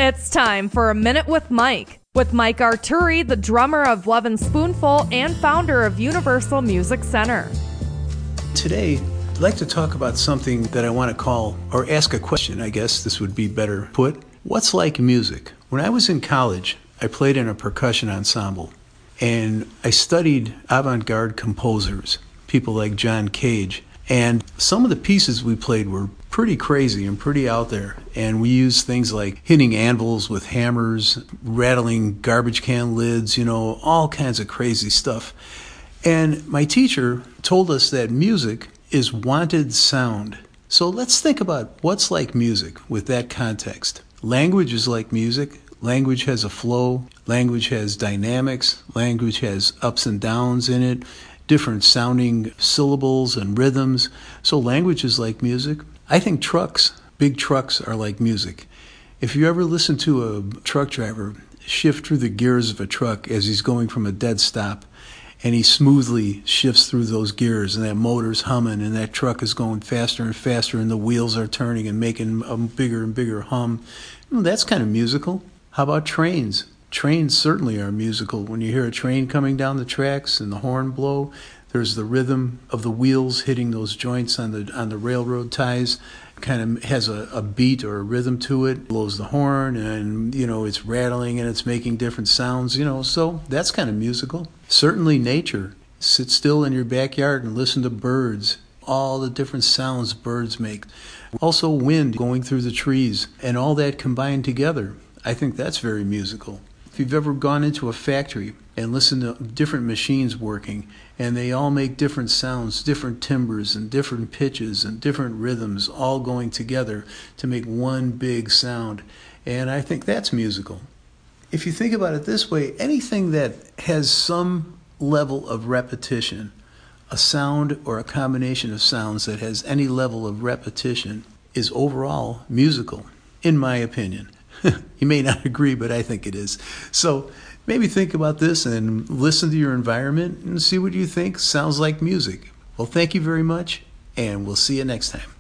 It's time for A Minute with Mike Arturi, the drummer of Love & Spoonful and founder of Universal Music Center. Today, I'd like to talk about something that I want to call, or ask a question, I guess this would be better put. What's like music? When I was in college, I played in a percussion ensemble, and I studied avant-garde composers, people like John Cage. And some of the pieces we played were pretty crazy and pretty out there. And we used things like hitting anvils with hammers, rattling garbage can lids, all kinds of crazy stuff. And my teacher told us that music is wanted sound. So let's think about what's like music with that context. Language is like music. Language has a flow. Language has dynamics. Language has ups and downs in it, different sounding syllables and rhythms. So language is like music. I think big trucks are like music. If you ever listen to a truck driver shift through the gears of a truck as he's going from a dead stop, and he smoothly shifts through those gears, and that motor's humming, and that truck is going faster and faster, and the wheels are turning and making a bigger and bigger hum, that's kind of musical. How about trains? Trains certainly are musical. When you hear a train coming down the tracks and the horn blow, there's the rhythm of the wheels hitting those joints on the railroad ties. Kind of has a beat or a rhythm to it. Blows the horn, and it's rattling and it's making different sounds. So that's kind of musical. Certainly nature. Sit still in your backyard and listen to birds. All the different sounds birds make. Also wind going through the trees, and all that combined together. I think that's very musical. If you've ever gone into a factory and listened to different machines working, and they all make different sounds, different timbres and different pitches and different rhythms all going together to make one big sound, and I think that's musical. If you think about it this way, anything that has some level of repetition, a sound or a combination of sounds that has any level of repetition, is overall musical, in my opinion. You may not agree, but I think it is. So maybe think about this and listen to your environment and see what you think sounds like music. Well, thank you very much, and we'll see you next time.